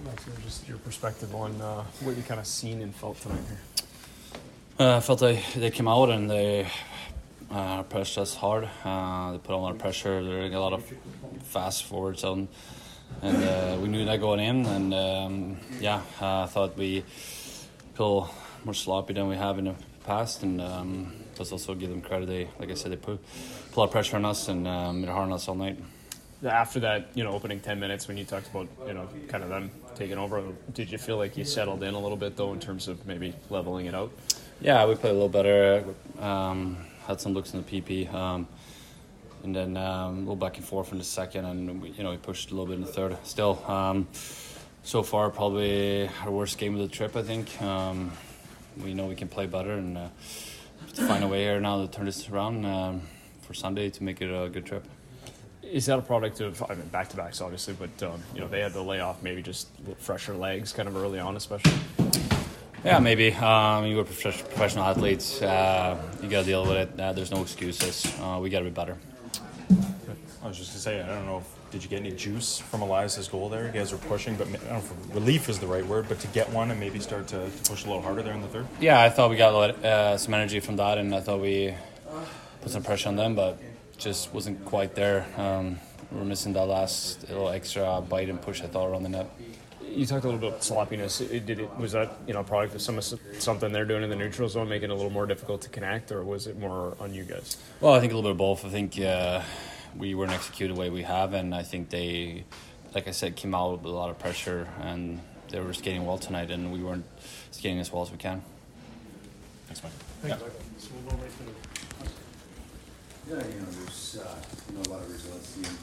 Just your perspective on what you kind of seen and felt tonight here. I felt they came out and they pressed us hard. They put a lot of pressure. There were a lot of fast forwards on, and we knew that going in. And I thought we feel more sloppy than we have in the past. And let's also give them credit. They put a lot of pressure on us and made it hard on us all night. After that, opening 10 minutes when you talked about, kind of them taking over, did you feel like you settled in a little bit, though, in terms of maybe leveling it out? Yeah, we played a little better. Had some looks in the PP. And then a little back and forth in the second, and we pushed a little bit in the third. Still, so far, probably our worst game of the trip, I think. We know we can play better and to find a way here now to turn this around for Sunday to make it a good trip. Is that a product of, back-to-backs, obviously, but, they had the layoff, maybe just fresher legs kind of early on, especially? Yeah, maybe. We're professional athletes. You got to deal with it. There's no excuses. We got to be better. I was just going to say, I don't know did you get any juice from Elias's goal there? You guys were pushing, but I don't know if relief is the right word, but to get one and maybe start to push a little harder there in the third? Yeah, I thought we got some energy from that, and I thought we put some pressure on them, but just wasn't quite there. We were missing that last little extra bite and push, I thought, around the net. You talked a little bit about sloppiness. Was that a product of something they're doing in the neutral zone, making it a little more difficult to connect, or was it more on you guys? Well, I think a little bit of both. I think we weren't executed the way we have, and I think they, like I said, came out with a lot of pressure, and they were skating well tonight, and we weren't skating as well as we can. Thanks, Mike. Thanks. Yeah, there's a lot of results.